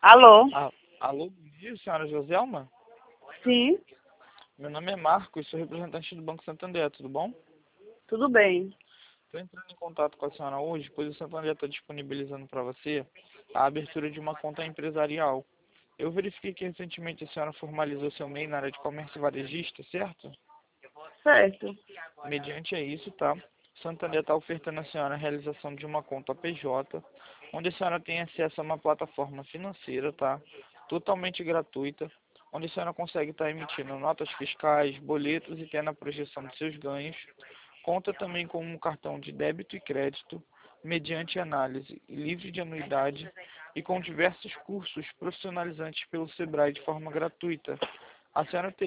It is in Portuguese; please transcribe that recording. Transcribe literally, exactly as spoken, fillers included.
Alô? Ah, alô, bom dia, senhora Joselma? Sim, Meu nome é Marcos, sou representante do Banco Santander, tudo bom? tudo bem. Estou entrando em contato com a senhora hoje, pois o Santander está disponibilizando para você a abertura de uma conta empresarial. Eu verifiquei que recentemente a senhora formalizou seu M E I na área de comércio varejista, certo? Certo. Mediante a isso, tá? O Santander está ofertando à senhora a realização de uma conta P J, onde a senhora tem acesso a uma plataforma financeira, tá? Totalmente gratuita, onde a senhora consegue estar emitindo notas fiscais, boletos e tendo a projeção de seus ganhos. Conta também com um cartão de débito e crédito, mediante análise livre de anuidade e com diversos cursos profissionalizantes pelo Sebrae de forma gratuita. A senhora